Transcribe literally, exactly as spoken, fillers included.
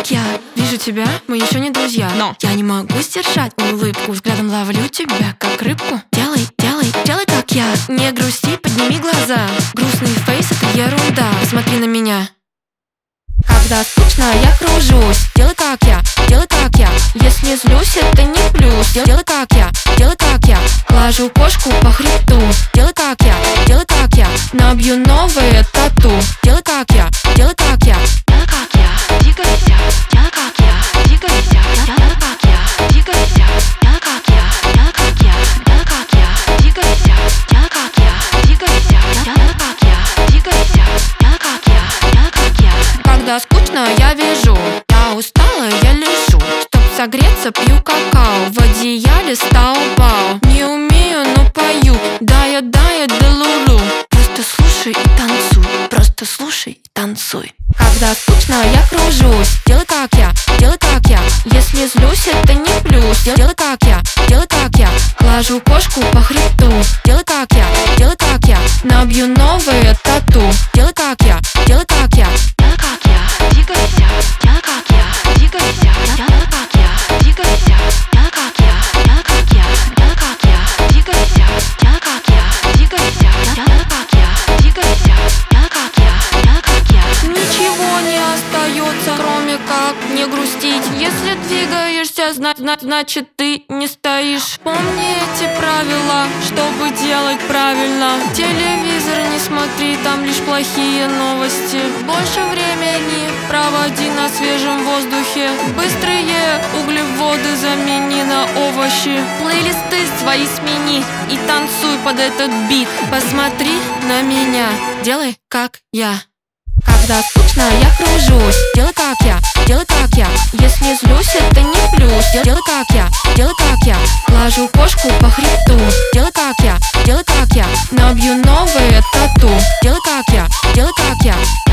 как я. Вижу тебя, мы еще не друзья, но я не могу сдержать улыбку. Взглядом ловлю тебя, как рыбку. Делай, делай, делай как я. Не грусти, подними глаза. Грустный фейс — это ерунда. Смотри на меня. Когда скучно, я кружусь. Делай как я, делай как я. Если злюсь, это не плюс. Делай как я, делай как я. Глажу кошку по хребту. Делай как я, делай как я. Набью новое тату. Делай как я, делай как я. Делай как я, двигайся. Делай как я, двигайся. Делай как я, двигайся. Делай как я, делай как я. Делай как я, двигайся. Делай как я, двигайся. Делай как я, двигайся. Делай как я, делай как я. Когда скучно, я вяжу. Я устала, я лежу. Чтоб согреться, пью какао. В одеяле стал бау. Не умею, но пою. Да-я, да-я, да-лу-лу. Просто слушай и танцуй. Просто слушай и танцуй. Когда скучно, я кружусь. Делай как я, делай как я. Если злюсь, это не плюс. Делай как я, делай как я. Глажу кошку по хребту. Делай как я, делай как я. Набью новое тату. Делай как я, делай как я. Делай как я, двигайся. Делай как я, двигайся. Делай как я, двигайся. Делай как я, делай как я. Делай как я, двигайся. Делай как я, двигайся. Делай как я, двигайся. Делай как я, делай как я. Ничего не остается, кроме как не грустить. Если двигаешься, знать, знать, значит ты не стоишь. Помни эти правила, чтобы делать правильно. Телевизор не смотри, там лишь плохие новости. Больше времени проводи на свежем воздухе. Быстрые углеводы замени на овощи. Плейлисты свои смени и танцуй под этот бит. Посмотри на меня, делай как я. Когда скучно, я кружусь. Делай как я, делай как я. Если злюсь, это не плюс. Делай как я, делай как я. Глажу кошку по хребту. Делай как я, делай как я. Набью новое тату. Делай как я, делай как я.